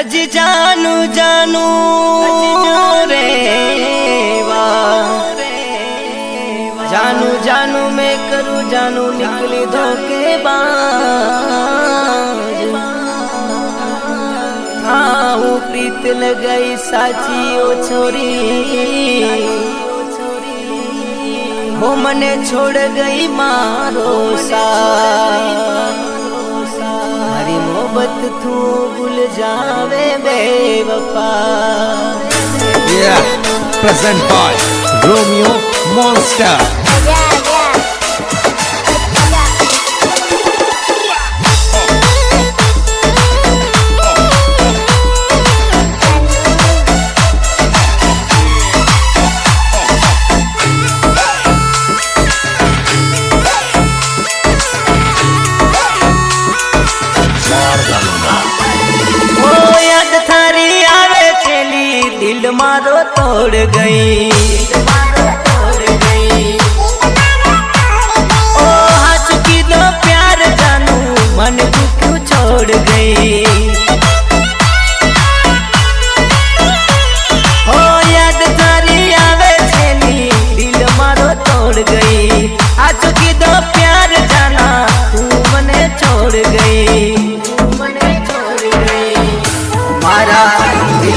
अज जानू जानू रे जानू जानू मैं करूँ जानू निकली धोखेबाज। हाँ प्रीत लगाई साची ओ छोरी हो मने छोड़ गई मारो साथ। हरी मोहब्बत तू भूल जावे बेवफा। Present by Romeo Monster. दिल मारो तोड़ गई ओ हंस की दो प्यार जानू मन को क्यों छोड़ गई। हो याद थारी आवे छेली दिल मारो तोड़ गई। हंस की दो प्यार जाना तू मने छोड़ गई। मारा दिल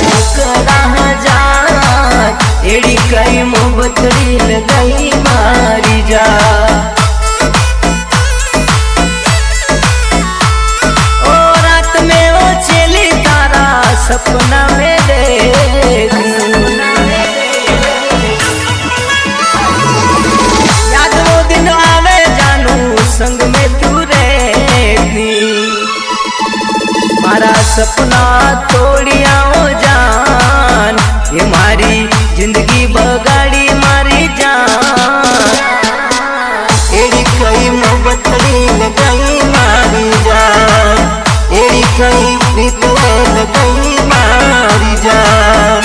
एड़ी कई मोहब्बत गई मारी जा। ओ रात में वो चली तारा सपना में देख। याद वो दिन आवे जानू संग में तू रहती। मारा सपना तोड़िया ओ जान ये मारी जिंदगी बगाड़ी मारी जान। एड़ी कई मोहब्बत लगाई मारी जान। एड़ी कई प्रीत लगाई मारी जान।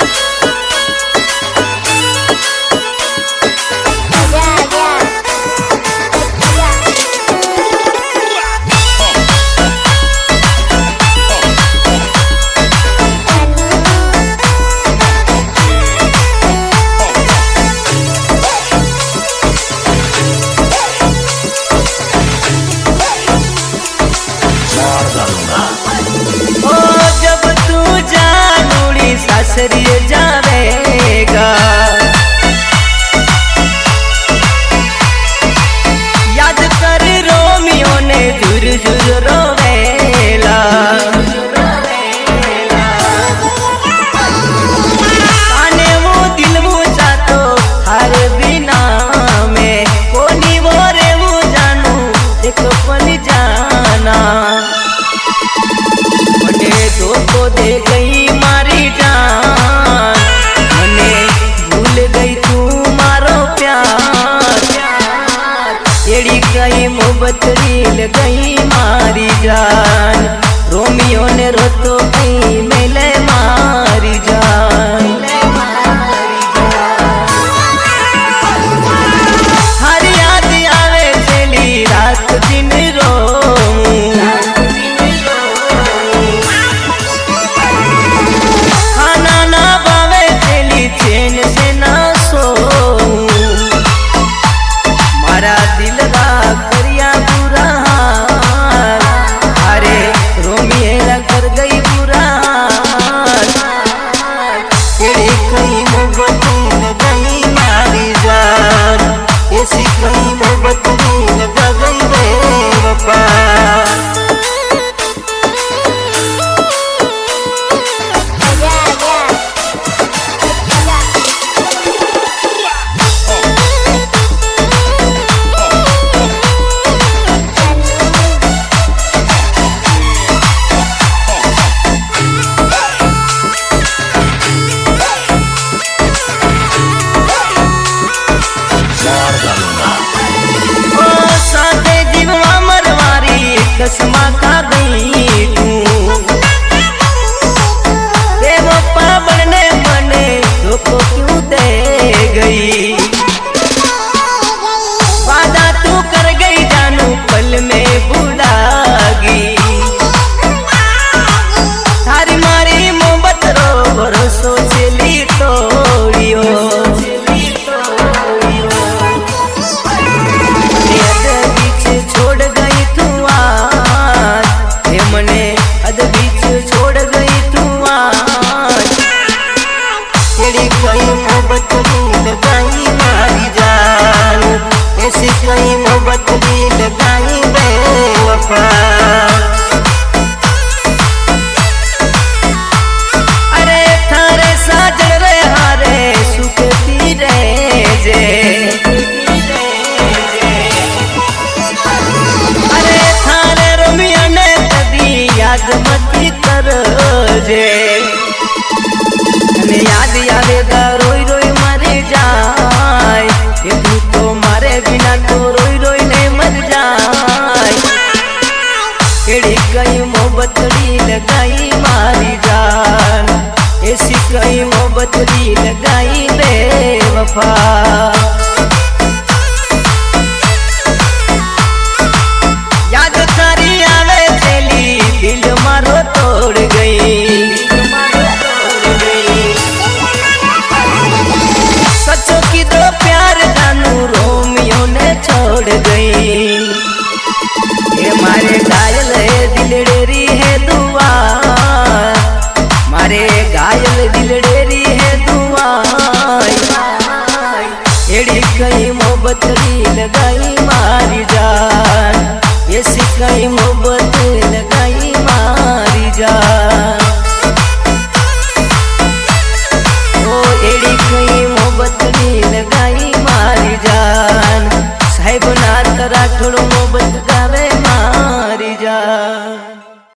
सासरिए जावेगा याद कर रोमियो ने झुर झुर रोवेला। आने वो दिल मुझा तो हर बिना में कोनी वो रे वो जानू देखो पल जाना। मने तो दे गई मारी जान। मने भूल गई तू मारो प्यार। एड़ी कई मोहब्बत गई मारी जान। रोमियो ने रोतो गई मिले मारी जान। हर याद आवे चली रात दिन रो। दिल का करिया बुरा हाल। अरे रोमियो कर गई बुरा हाल। कई मोहब्बत दी लगाई बेवफा। याद तारी आवे चली दिल मारो तोड़ गई। सचो की दो प्यार जानू रोमियो ने छोड़ गई। ये मारे घायल है दिलडेरी है दुआ, मारे घायल दिलडेरी है दुआ। एड़ी कई मोहब्बत लगाई मारी जान, ऐसी कई मोहब्बत लगाई।